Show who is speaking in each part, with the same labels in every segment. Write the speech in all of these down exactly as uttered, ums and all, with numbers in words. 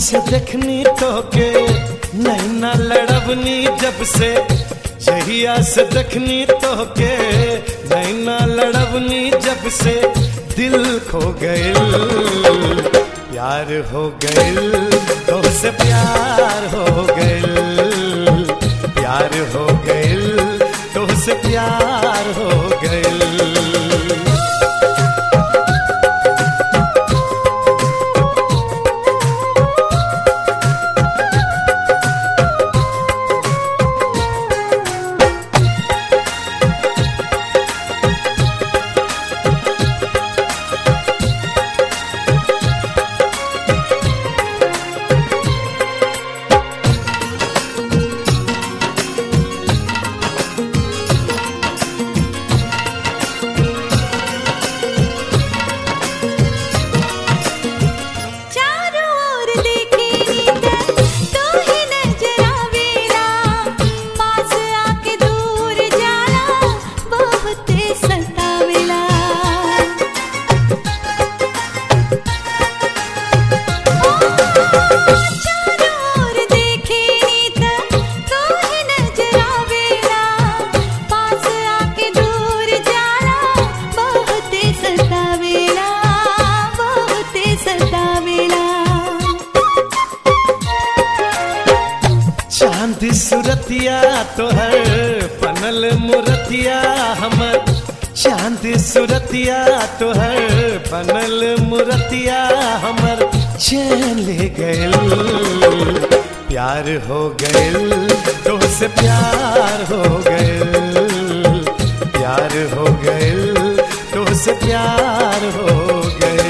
Speaker 1: से देखनी तो के नैना लड़बनी जब से, जहिया से देखनी तो के नैना लड़बनी जब से, दिल खो गइल प्यार हो गइल, तो से प्यार हो गइल, प्यार हो गइल, तो से प्यार हो गइल। चांदी सुरतिया तोहर पनल मुरतिया हमर, चांदी सुरतिया तोहर पनल मुरतिया हमर, चैन ले गइल प्यार हो गइल, तो से प्यार हो गइल, प्यार हो गइल, तो से प्यार हो गइल।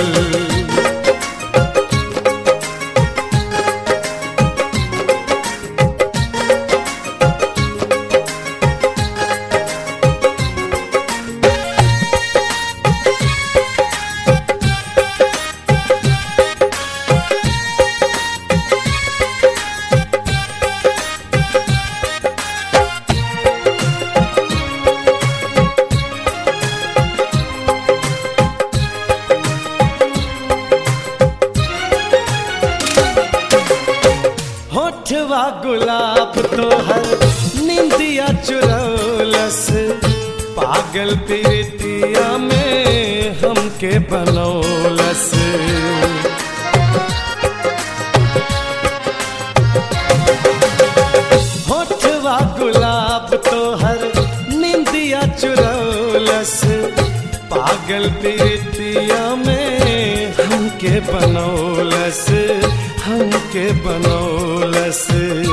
Speaker 1: होठवा गुलाब तोहर निंदिया चुरौलस, पागल प्रीतिया में हमके बनौलस। होठवा गुलाब तोहर निंदिया चुरौलस, पागल प्रीतिया में हमके बनौलस, हमके बनौलस।